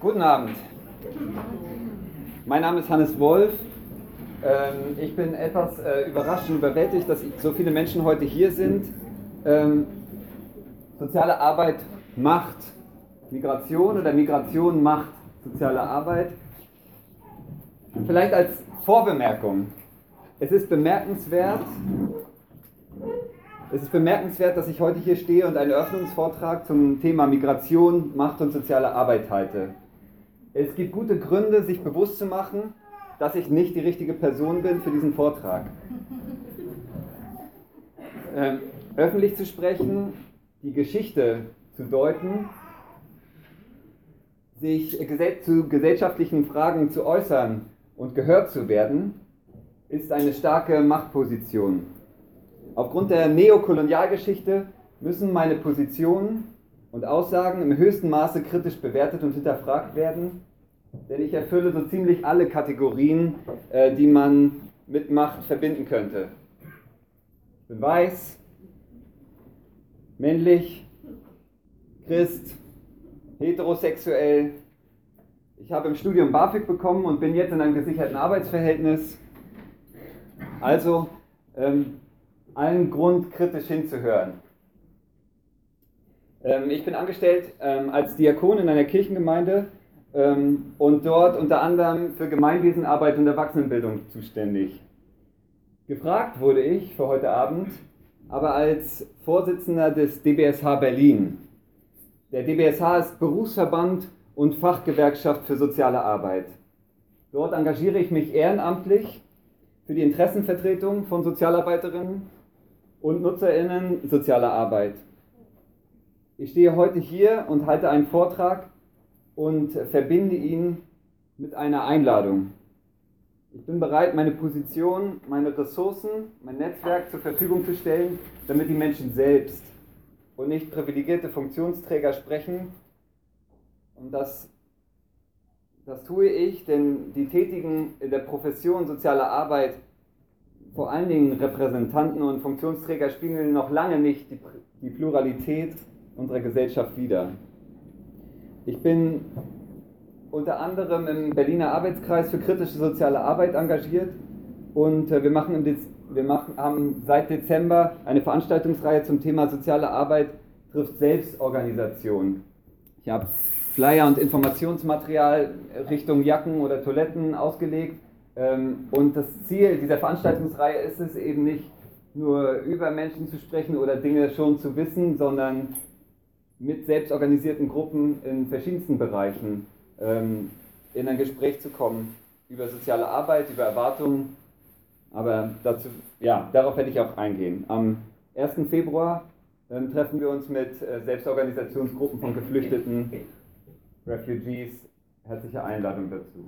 Guten Abend. Mein Name ist Hannes Wolf. Ich bin etwas überrascht und überwältigt, dass so viele Menschen heute hier sind. Soziale Arbeit macht Migration oder Migration macht soziale Arbeit. Vielleicht als Vorbemerkung. Es ist bemerkenswert, dass ich heute hier stehe und einen Eröffnungsvortrag zum Thema Migration, Macht und soziale Arbeit halte. Es gibt gute Gründe, sich bewusst zu machen, dass ich nicht die richtige Person bin für diesen Vortrag. Öffentlich zu sprechen, die Geschichte zu deuten, sich zu gesellschaftlichen Fragen zu äußern und gehört zu werden, ist eine starke Machtposition. Aufgrund der Neokolonialgeschichte müssen meine Positionen und Aussagen im höchsten Maße kritisch bewertet und hinterfragt werden, denn ich erfülle so ziemlich alle Kategorien, die man mit Macht verbinden könnte. Ich bin weiß, männlich, Christ, heterosexuell. Ich habe im Studium BAföG bekommen und bin jetzt in einem gesicherten Arbeitsverhältnis. Also allen Grund, kritisch hinzuhören. Ich bin angestellt als Diakon in einer Kirchengemeinde und dort unter anderem für Gemeinwesenarbeit und Erwachsenenbildung zuständig. Gefragt wurde ich für heute Abend, aber als Vorsitzender des DBSH Berlin. Der DBSH ist Berufsverband und Fachgewerkschaft für soziale Arbeit. Dort engagiere ich mich ehrenamtlich für die Interessenvertretung von Sozialarbeiterinnen und NutzerInnen sozialer Arbeit. Ich stehe heute hier und halte einen Vortrag und verbinde ihn mit einer Einladung. Ich bin bereit, meine Position, meine Ressourcen, mein Netzwerk zur Verfügung zu stellen, damit die Menschen selbst und nicht privilegierte Funktionsträger sprechen. Und das tue ich, denn die Tätigen in der Profession soziale Arbeit, vor allen Dingen Repräsentanten und Funktionsträger, spiegeln noch lange nicht die Pluralität unserer Gesellschaft wider. Ich bin unter anderem im Berliner Arbeitskreis für kritische soziale Arbeit engagiert und wir haben seit Dezember eine Veranstaltungsreihe zum Thema soziale Arbeit trifft Selbstorganisation. Ich habe Flyer und Informationsmaterial Richtung Jacken oder Toiletten ausgelegt. Und das Ziel dieser Veranstaltungsreihe ist es eben nicht nur über Menschen zu sprechen oder Dinge schon zu wissen, sondern mit selbstorganisierten Gruppen in verschiedensten Bereichen in ein Gespräch zu kommen über soziale Arbeit, über Erwartungen. Aber darauf werde ich auch eingehen. Am 1. Februar treffen wir uns mit Selbstorganisationsgruppen von Geflüchteten, Refugees. Herzliche Einladung dazu.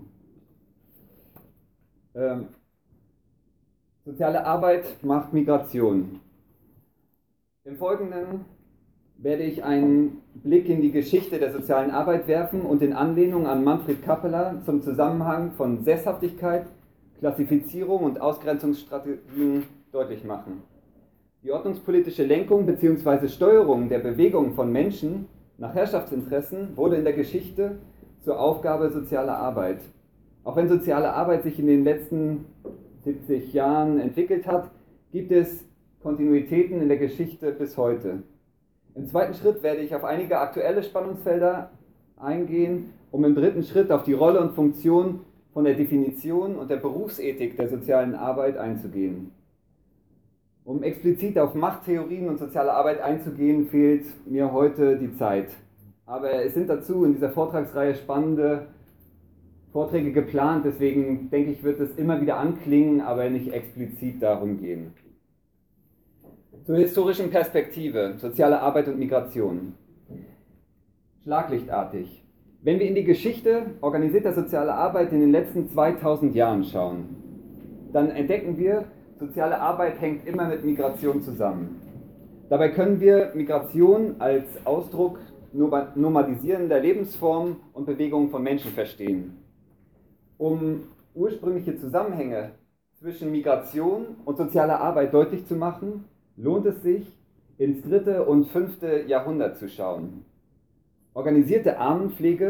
Soziale Arbeit macht Migration. Im Folgenden werde ich einen Blick in die Geschichte der sozialen Arbeit werfen und in Anlehnung an Manfred Kappeler zum Zusammenhang von Sesshaftigkeit, Klassifizierung und Ausgrenzungsstrategien deutlich machen. Die ordnungspolitische Lenkung bzw. Steuerung der Bewegung von Menschen nach Herrschaftsinteressen wurde in der Geschichte zur Aufgabe sozialer Arbeit. Auch wenn soziale Arbeit sich in den letzten 70 Jahren entwickelt hat, gibt es Kontinuitäten in der Geschichte bis heute. Im zweiten Schritt werde ich auf einige aktuelle Spannungsfelder eingehen, um im dritten Schritt auf die Rolle und Funktion von der Definition und der Berufsethik der sozialen Arbeit einzugehen. Um explizit auf Machttheorien und soziale Arbeit einzugehen, fehlt mir heute die Zeit. Aber es sind dazu in dieser Vortragsreihe spannende Vorträge geplant, deswegen denke ich, wird es immer wieder anklingen, aber nicht explizit darum gehen. Zur historischen Perspektive, soziale Arbeit und Migration. Schlaglichtartig. Wenn wir in die Geschichte organisierter sozialer Arbeit in den letzten 2000 Jahren schauen, dann entdecken wir, soziale Arbeit hängt immer mit Migration zusammen. Dabei können wir Migration als Ausdruck nomadisierender Lebensformen und Bewegungen von Menschen verstehen. Um ursprüngliche Zusammenhänge zwischen Migration und sozialer Arbeit deutlich zu machen, lohnt es sich, ins 3. und 5. Jahrhundert zu schauen. Organisierte Armenpflege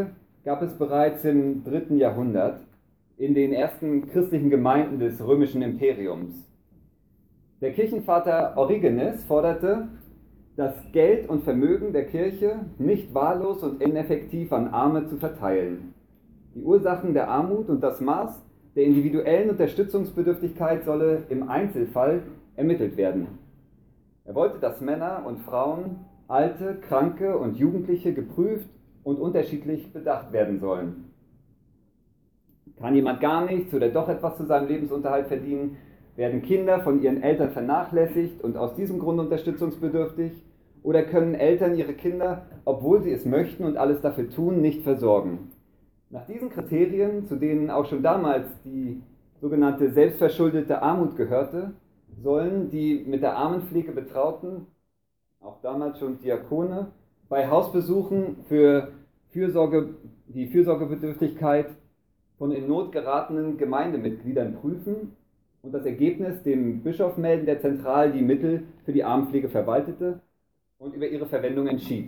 gab es bereits im 3. Jahrhundert in den ersten christlichen Gemeinden des römischen Imperiums. Der Kirchenvater Origenes forderte, das Geld und Vermögen der Kirche nicht wahllos und ineffektiv an Arme zu verteilen. Die Ursachen der Armut und das Maß der individuellen Unterstützungsbedürftigkeit solle im Einzelfall ermittelt werden. Er wollte, dass Männer und Frauen, Alte, Kranke und Jugendliche geprüft und unterschiedlich bedacht werden sollen. Kann jemand gar nichts oder doch etwas zu seinem Lebensunterhalt verdienen, werden Kinder von ihren Eltern vernachlässigt und aus diesem Grund unterstützungsbedürftig, oder können Eltern ihre Kinder, obwohl sie es möchten und alles dafür tun, nicht versorgen. Nach diesen Kriterien, zu denen auch schon damals die sogenannte selbstverschuldete Armut gehörte, sollen die mit der Armenpflege betrauten, auch damals schon Diakone, bei Hausbesuchen für die Fürsorgebedürftigkeit von in Not geratenen Gemeindemitgliedern prüfen und das Ergebnis dem Bischof melden, der zentral die Mittel für die Armenpflege verwaltete und über ihre Verwendung entschied.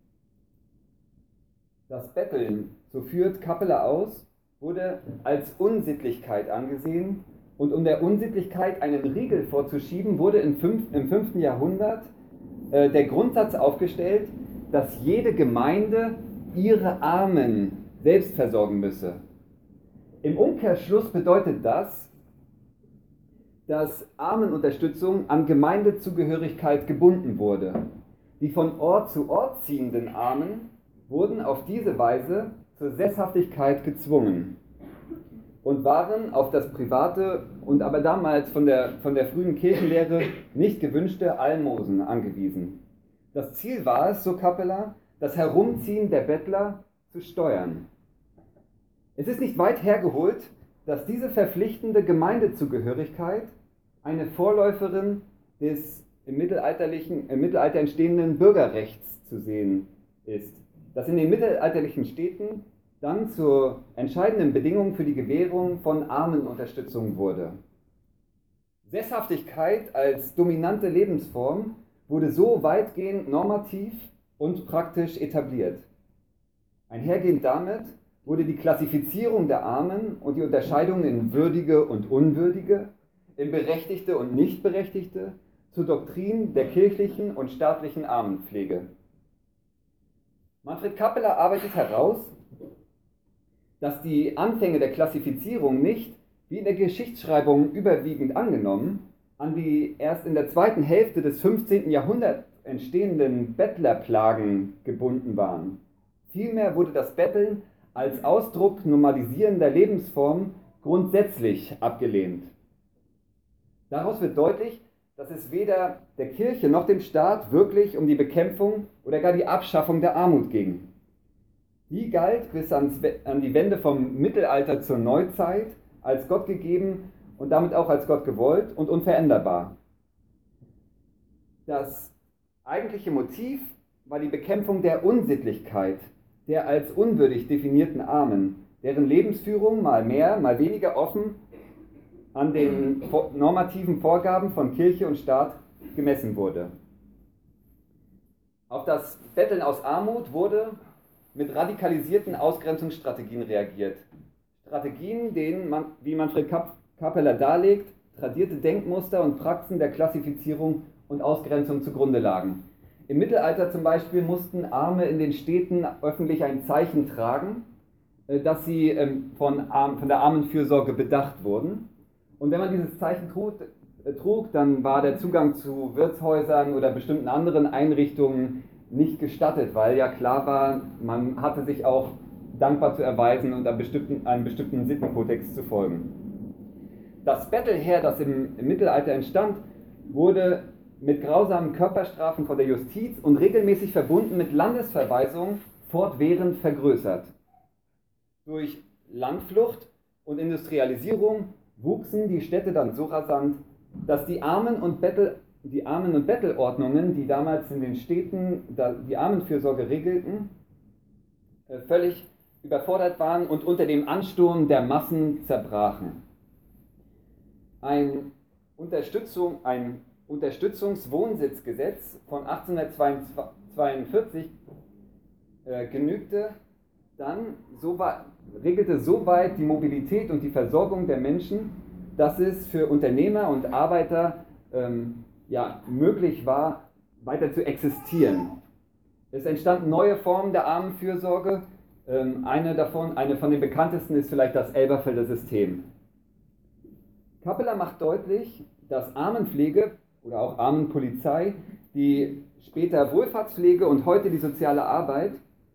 Das Betteln, so führt Kappeler aus, wurde als Unsittlichkeit angesehen, und um der Unsittlichkeit einen Riegel vorzuschieben, wurde im 5. Jahrhundert der Grundsatz aufgestellt, dass jede Gemeinde ihre Armen selbst versorgen müsse. Im Umkehrschluss bedeutet das, dass Armenunterstützung an Gemeindezugehörigkeit gebunden wurde. Die von Ort zu Ort ziehenden Armen wurden auf diese Weise zur Sesshaftigkeit gezwungen und waren auf das private und aber damals von der frühen Kirchenlehre nicht gewünschte Almosen angewiesen. Das Ziel war es, so Kappeler, das Herumziehen der Bettler zu steuern. Es ist nicht weit hergeholt, dass diese verpflichtende Gemeindezugehörigkeit eine Vorläuferin des im Mittelalter entstehenden Bürgerrechts zu sehen ist, das in den mittelalterlichen Städten dann zur entscheidenden Bedingung für die Gewährung von Armenunterstützung wurde. Sesshaftigkeit als dominante Lebensform wurde so weitgehend normativ und praktisch etabliert. Einhergehend damit wurde die Klassifizierung der Armen und die Unterscheidung in Würdige und Unwürdige, in Berechtigte und Nichtberechtigte zur Doktrin der kirchlichen und staatlichen Armenpflege. Manfred Kappeler arbeitet heraus, dass die Anfänge der Klassifizierung nicht, wie in der Geschichtsschreibung überwiegend angenommen, an die erst in der zweiten Hälfte des 15. Jahrhunderts entstehenden Bettlerplagen gebunden waren. Vielmehr wurde das Betteln als Ausdruck normalisierender Lebensform grundsätzlich abgelehnt. Daraus wird deutlich, dass es weder der Kirche noch dem Staat wirklich um die Bekämpfung oder gar die Abschaffung der Armut ging. Die galt bis an die Wende vom Mittelalter zur Neuzeit als Gott gegeben und damit auch als Gott gewollt und unveränderbar. Das eigentliche Motiv war die Bekämpfung der Unsittlichkeit der als unwürdig definierten Armen, deren Lebensführung mal mehr, mal weniger offen an den normativen Vorgaben von Kirche und Staat gemessen wurde. Auf das Betteln aus Armut wurde mit radikalisierten Ausgrenzungsstrategien reagiert. Strategien, denen, wie Manfred Kappeler darlegt, tradierte Denkmuster und Praxen der Klassifizierung und Ausgrenzung zugrunde lagen. Im Mittelalter zum Beispiel mussten Arme in den Städten öffentlich ein Zeichen tragen, dass sie von der Armenfürsorge bedacht wurden. Und wenn man dieses Zeichen trug, dann war der Zugang zu Wirtshäusern oder bestimmten anderen Einrichtungen nicht gestattet, weil ja klar war, man hatte sich auch dankbar zu erweisen und einem bestimmten Sittenkodex zu folgen. Das Bettelheer, das im Mittelalter entstand, wurde mit grausamen Körperstrafen von der Justiz und regelmäßig verbunden mit Landesverweisungen fortwährend vergrößert. Durch Landflucht und Industrialisierung wuchsen die Städte dann so rasant, dass die Armen- und Bettelordnungen, die damals in den Städten die Armenfürsorge regelten, völlig überfordert waren und unter dem Ansturm der Massen zerbrachen. Ein Unterstützungswohnsitzgesetz von 1842 genügte, regelte soweit die Mobilität und die Versorgung der Menschen, dass es für Unternehmer und Arbeiter möglich war, weiter zu existieren. Es entstanden neue Formen der Armenfürsorge. Eine von den bekanntesten ist vielleicht das Elberfelder System. Kappeler macht deutlich, dass Armenpflege oder auch Armenpolizei, die später Wohlfahrtspflege und heute die soziale Arbeit,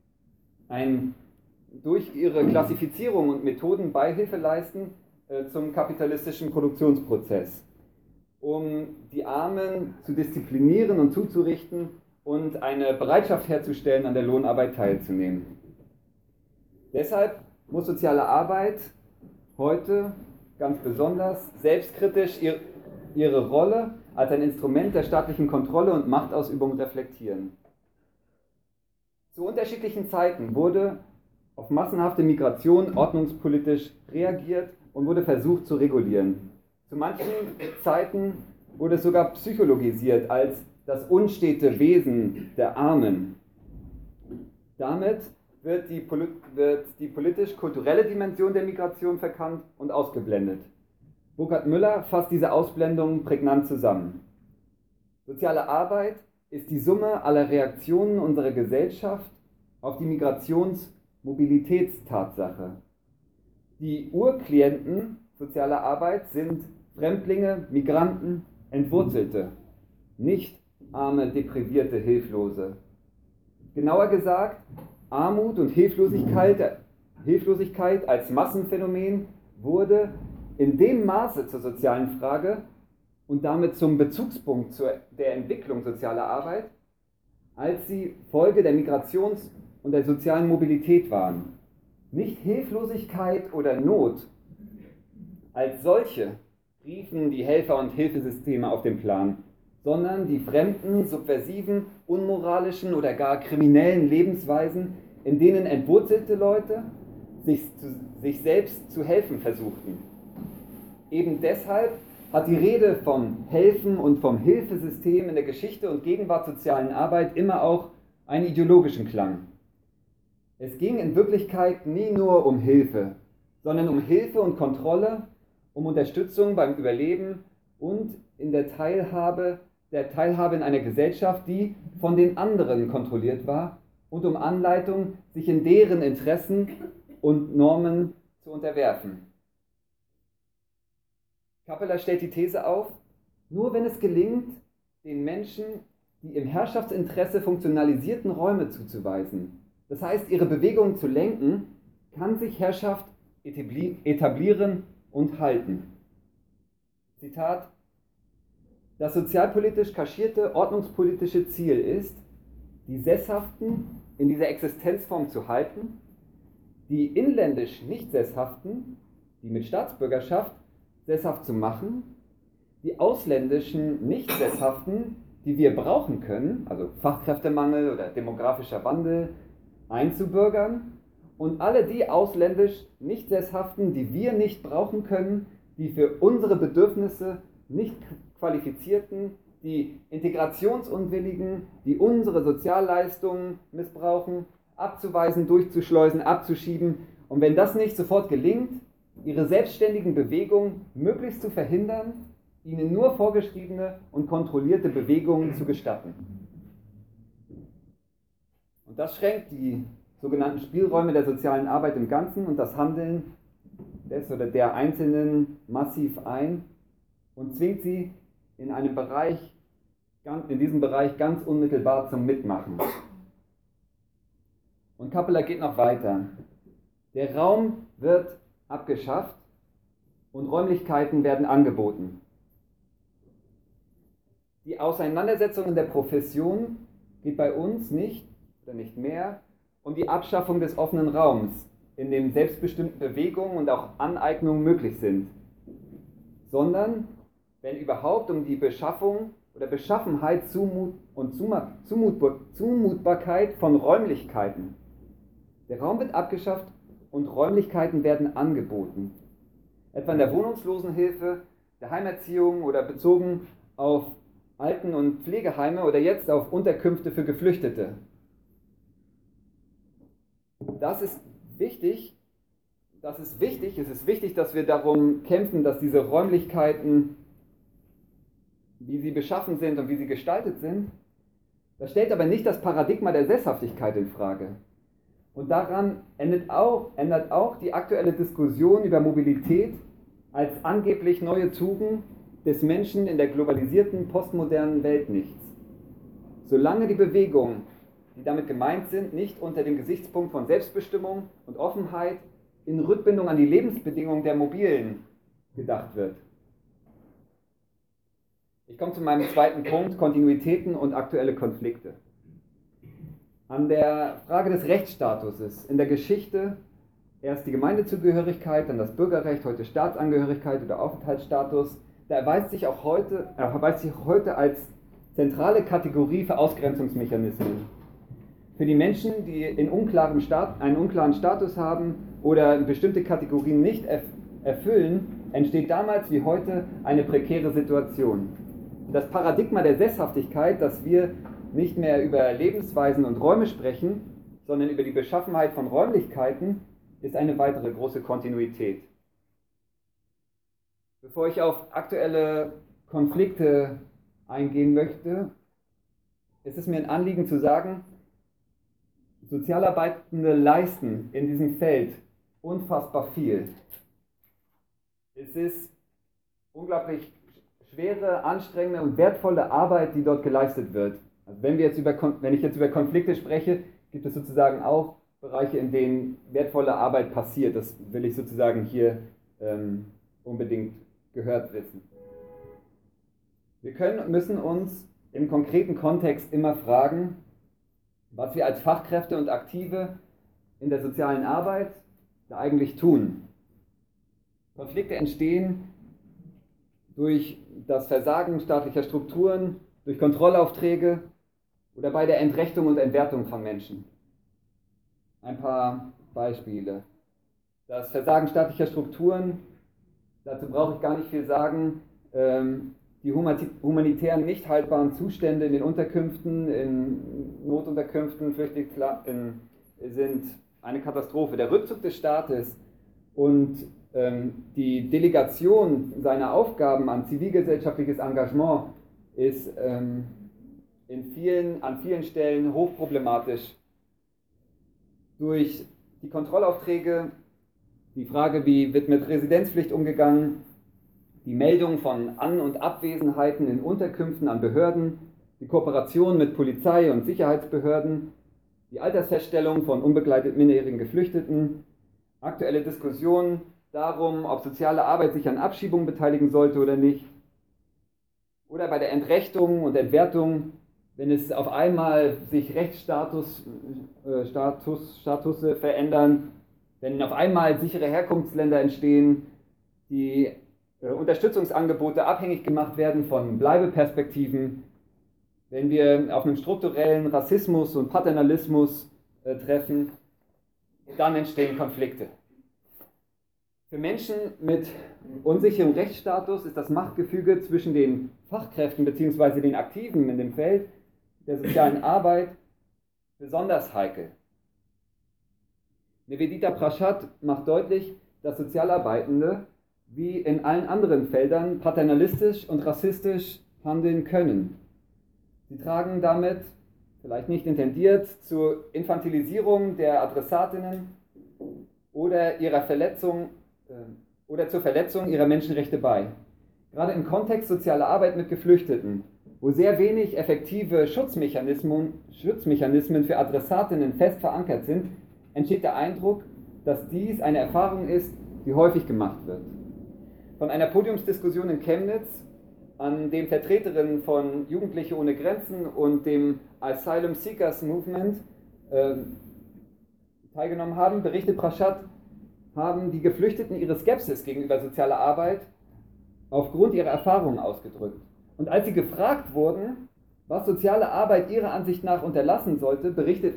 durch ihre Klassifizierung und Methoden Beihilfe leisten zum kapitalistischen Produktionsprozess, um die Armen zu disziplinieren und zuzurichten und eine Bereitschaft herzustellen, an der Lohnarbeit teilzunehmen. Deshalb muss soziale Arbeit heute ganz besonders selbstkritisch ihre Rolle als ein Instrument der staatlichen Kontrolle und Machtausübung reflektieren. Zu unterschiedlichen Zeiten wurde auf massenhafte Migration ordnungspolitisch reagiert und wurde versucht zu regulieren. Zu manchen Zeiten wurde es sogar psychologisiert als das unstete Wesen der Armen. Damit wird die politisch-kulturelle Dimension der Migration verkannt und ausgeblendet. Burkhard Müller fasst diese Ausblendung prägnant zusammen. Soziale Arbeit ist die Summe aller Reaktionen unserer Gesellschaft auf die Migrationsmobilitätstatsache. Die Urklienten sozialer Arbeit sind Fremdlinge, Migranten, Entwurzelte, nicht arme, deprivierte, Hilflose. Genauer gesagt, Armut und Hilflosigkeit als Massenphänomen wurde in dem Maße zur sozialen Frage und damit zum Bezugspunkt der Entwicklung sozialer Arbeit, als sie Folge der Migrations- und der sozialen Mobilität waren. Nicht Hilflosigkeit oder Not als solche riefen die Helfer- und Hilfesysteme auf den Plan, sondern die fremden, subversiven, unmoralischen oder gar kriminellen Lebensweisen, in denen entwurzelte Leute sich selbst zu helfen versuchten. Eben deshalb hat die Rede vom Helfen und vom Hilfesystem in der Geschichte und Gegenwart sozialen Arbeit immer auch einen ideologischen Klang. Es ging in Wirklichkeit nie nur um Hilfe, sondern um Hilfe und Kontrolle, um Unterstützung beim Überleben und in der Teilhabe in einer Gesellschaft, die von den anderen kontrolliert war, und um Anleitung, sich in deren Interessen und Normen zu unterwerfen. Kappeler stellt die These auf, nur wenn es gelingt, den Menschen die im Herrschaftsinteresse funktionalisierten Räume zuzuweisen, das heißt ihre Bewegungen zu lenken, kann sich Herrschaft etablieren und halten. Zitat: Das sozialpolitisch kaschierte ordnungspolitische Ziel ist, die Sesshaften in dieser Existenzform zu halten, die inländisch Nicht-Sesshaften, die mit Staatsbürgerschaft, sesshaft zu machen, die ausländischen Nicht-Sesshaften, die wir brauchen können, also Fachkräftemangel oder demografischer Wandel, einzubürgern, und alle die ausländisch Nicht-Sesshaften, die wir nicht brauchen können, die für unsere Bedürfnisse nicht qualifizierten, die Integrationsunwilligen, die unsere Sozialleistungen missbrauchen, abzuweisen, durchzuschleusen, abzuschieben. Und wenn das nicht sofort gelingt, ihre selbstständigen Bewegungen möglichst zu verhindern, ihnen nur vorgeschriebene und kontrollierte Bewegungen zu gestatten. Und das schränkt die sogenannten Spielräume der sozialen Arbeit im Ganzen und das Handeln des oder der Einzelnen massiv ein und zwingt sie in diesem Bereich ganz unmittelbar zum Mitmachen. Und Kappeler geht noch weiter. Der Raum wird abgeschafft und Räumlichkeiten werden angeboten. Die Auseinandersetzung in der Profession geht bei uns nicht mehr um die Abschaffung des offenen Raums, in dem selbstbestimmte Bewegungen und auch Aneignungen möglich sind, sondern, wenn überhaupt, um die Beschaffung oder Beschaffenheit und Zumutbarkeit von Räumlichkeiten. Der Raum wird abgeschafft und Räumlichkeiten werden angeboten. Etwa in der Wohnungslosenhilfe, der Heimerziehung oder bezogen auf Alten- und Pflegeheime oder jetzt auf Unterkünfte für Geflüchtete. Das ist wichtig, es ist wichtig, dass wir darum kämpfen, dass diese Räumlichkeiten, wie sie beschaffen sind und wie sie gestaltet sind, das stellt aber nicht das Paradigma der Sesshaftigkeit in Frage. Und daran ändert auch die aktuelle Diskussion über Mobilität als angeblich neue Tugend des Menschen in der globalisierten, postmodernen Welt nichts. Solange die Bewegungen, die damit gemeint sind, nicht unter dem Gesichtspunkt von Selbstbestimmung und Offenheit in Rückbindung an die Lebensbedingungen der Mobilen gedacht wird. Ich komme zu meinem zweiten Punkt, Kontinuitäten und aktuelle Konflikte. An der Frage des Rechtsstatuses in der Geschichte, erst die Gemeindezugehörigkeit, dann das Bürgerrecht, heute Staatsangehörigkeit oder Aufenthaltsstatus, da erweist sich heute als zentrale Kategorie für Ausgrenzungsmechanismen. Für die Menschen, die einen unklaren Status haben oder bestimmte Kategorien nicht erfüllen, entsteht damals wie heute eine prekäre Situation. Das Paradigma der Sesshaftigkeit, dass wir nicht mehr über Lebensweisen und Räume sprechen, sondern über die Beschaffenheit von Räumlichkeiten, ist eine weitere große Kontinuität. Bevor ich auf aktuelle Konflikte eingehen möchte, ist es mir ein Anliegen zu sagen, Sozialarbeitende leisten in diesem Feld unfassbar viel. Es ist unglaublich schwere, anstrengende und wertvolle Arbeit, die dort geleistet wird. Also wenn ich jetzt über Konflikte spreche, gibt es sozusagen auch Bereiche, in denen wertvolle Arbeit passiert. Das will ich sozusagen hier unbedingt gehört wissen. Wir müssen uns im konkreten Kontext immer fragen, was wir als Fachkräfte und Aktive in der sozialen Arbeit da eigentlich tun. Konflikte entstehen durch das Versagen staatlicher Strukturen, durch Kontrollaufträge oder bei der Entrechtung und Entwertung von Menschen. Ein paar Beispiele. Das Versagen staatlicher Strukturen, dazu brauche ich gar nicht viel sagen. Die humanitären nicht haltbaren Zustände in den Unterkünften, in Notunterkünften, Flüchtlingslagern sind eine Katastrophe. Der Rückzug des Staates und die Delegation seiner Aufgaben an zivilgesellschaftliches Engagement ist an vielen Stellen hochproblematisch. Durch die Kontrollaufträge, die Frage, wie wird mit Residenzpflicht umgegangen, die Meldung von An- und Abwesenheiten in Unterkünften an Behörden, die Kooperation mit Polizei und Sicherheitsbehörden, die Altersfeststellung von unbegleiteten minderjährigen Geflüchteten, aktuelle Diskussionen darum, ob soziale Arbeit sich an Abschiebungen beteiligen sollte oder nicht, oder bei der Entrechtung und Entwertung, wenn es auf einmal sich Rechtsstatus verändern, wenn auf einmal sichere Herkunftsländer entstehen, die Unterstützungsangebote abhängig gemacht werden von Bleibeperspektiven, wenn wir auf einen strukturellen Rassismus und Paternalismus treffen, dann entstehen Konflikte. Für Menschen mit unsicherem Rechtsstatus ist das Machtgefüge zwischen den Fachkräften bzw. den Aktiven in dem Feld der sozialen Arbeit besonders heikel. Nivedita Prashad macht deutlich, dass Sozialarbeitende wie in allen anderen Feldern paternalistisch und rassistisch handeln können. Sie tragen damit, vielleicht nicht intendiert, zur Infantilisierung der Adressatinnen oder zur Verletzung ihrer Menschenrechte bei. Gerade im Kontext sozialer Arbeit mit Geflüchteten, wo sehr wenig effektive Schutzmechanismen für Adressatinnen fest verankert sind, entsteht der Eindruck, dass dies eine Erfahrung ist, die häufig gemacht wird. Von einer Podiumsdiskussion in Chemnitz, an dem Vertreterinnen von Jugendliche ohne Grenzen und dem Asylum Seekers Movement teilgenommen haben, berichtet Prashad, haben die Geflüchteten ihre Skepsis gegenüber sozialer Arbeit aufgrund ihrer Erfahrungen ausgedrückt. Und als sie gefragt wurden, was soziale Arbeit ihrer Ansicht nach unterlassen sollte, berichtet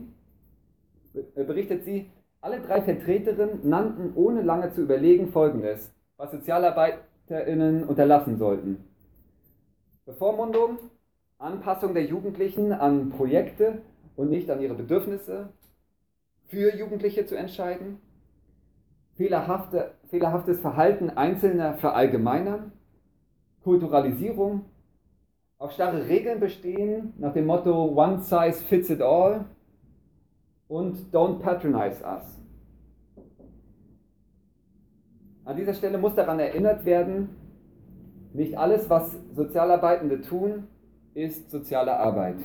sie, alle drei Vertreterinnen nannten ohne lange zu überlegen Folgendes, was SozialarbeiterInnen unterlassen sollten. Bevormundung, Anpassung der Jugendlichen an Projekte und nicht an ihre Bedürfnisse, für Jugendliche zu entscheiden, fehlerhaftes Verhalten Einzelner verallgemeinern, Kulturalisierung, auf starre Regeln bestehen nach dem Motto One size fits it all und Don't patronize us. An dieser Stelle muss daran erinnert werden, nicht alles, was Sozialarbeitende tun, ist soziale Arbeit.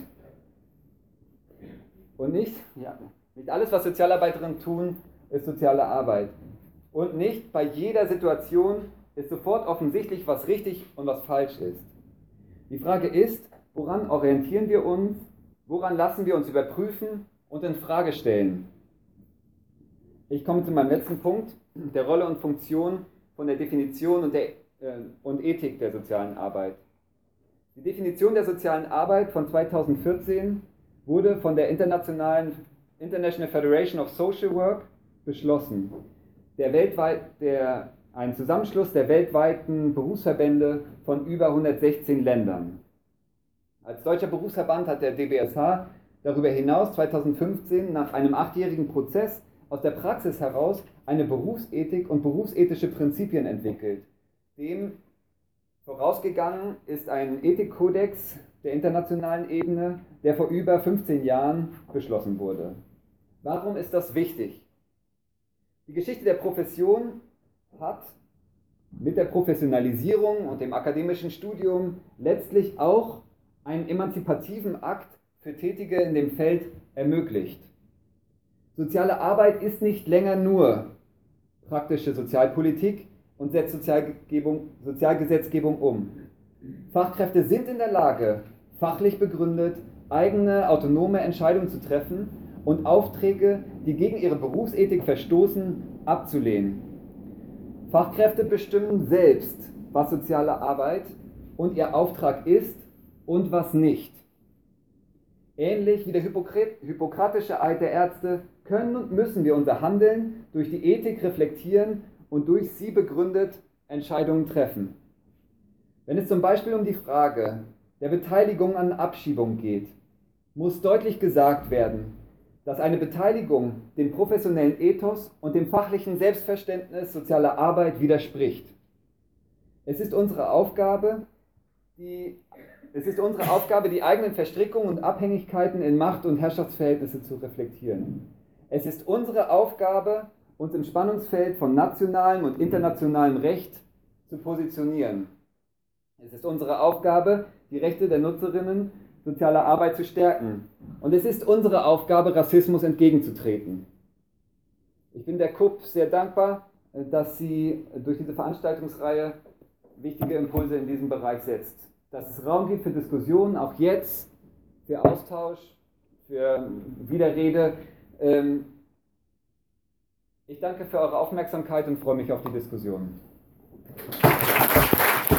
Und nicht alles, was Sozialarbeiterinnen tun, ist soziale Arbeit. Und nicht bei jeder Situation ist sofort offensichtlich, was richtig und was falsch ist. Die Frage ist, woran orientieren wir uns, woran lassen wir uns überprüfen und in Frage stellen? Ich komme zu meinem letzten Punkt, der Rolle und Funktion von der Definition und Ethik der sozialen Arbeit. Die Definition der sozialen Arbeit von 2014 wurde von der International Federation of Social Work beschlossen, ein Zusammenschluss der weltweiten Berufsverbände von über 116 Ländern. Als deutscher Berufsverband hat der DBSH darüber hinaus 2015 nach einem 8-jährigen Prozess aus der Praxis heraus eine Berufsethik und berufsethische Prinzipien entwickelt. Dem vorausgegangen ist ein Ethikkodex der internationalen Ebene, der vor über 15 Jahren beschlossen wurde. Warum ist das wichtig? Die Geschichte der Profession hat mit der Professionalisierung und dem akademischen Studium letztlich auch einen emanzipativen Akt für Tätige in dem Feld ermöglicht. Soziale Arbeit ist nicht länger nur praktische Sozialpolitik und setzt Sozialgesetzgebung um. Fachkräfte sind in der Lage, fachlich begründet, eigene autonome Entscheidungen zu treffen und Aufträge, die gegen ihre Berufsethik verstoßen, abzulehnen. Fachkräfte bestimmen selbst, was soziale Arbeit und ihr Auftrag ist und was nicht. Ähnlich wie der hippokratische Eid der Ärzte können und müssen wir unser Handeln durch die Ethik reflektieren und durch sie begründet Entscheidungen treffen. Wenn es zum Beispiel um die Frage der Beteiligung an Abschiebung geht, muss deutlich gesagt werden, dass eine Beteiligung dem professionellen Ethos und dem fachlichen Selbstverständnis sozialer Arbeit widerspricht. Es ist unsere Aufgabe, die eigenen Verstrickungen und Abhängigkeiten in Macht- und Herrschaftsverhältnisse zu reflektieren. Es ist unsere Aufgabe, uns im Spannungsfeld von nationalem und internationalem Recht zu positionieren. Es ist unsere Aufgabe, die Rechte der Nutzerinnen sozialer Arbeit zu stärken. Und es ist unsere Aufgabe, Rassismus entgegenzutreten. Ich bin der KUP sehr dankbar, dass sie durch diese Veranstaltungsreihe wichtige Impulse in diesem Bereich setzt. Dass es Raum gibt für Diskussionen, auch jetzt, für Austausch, für Widerrede. Ich danke für eure Aufmerksamkeit und freue mich auf die Diskussion.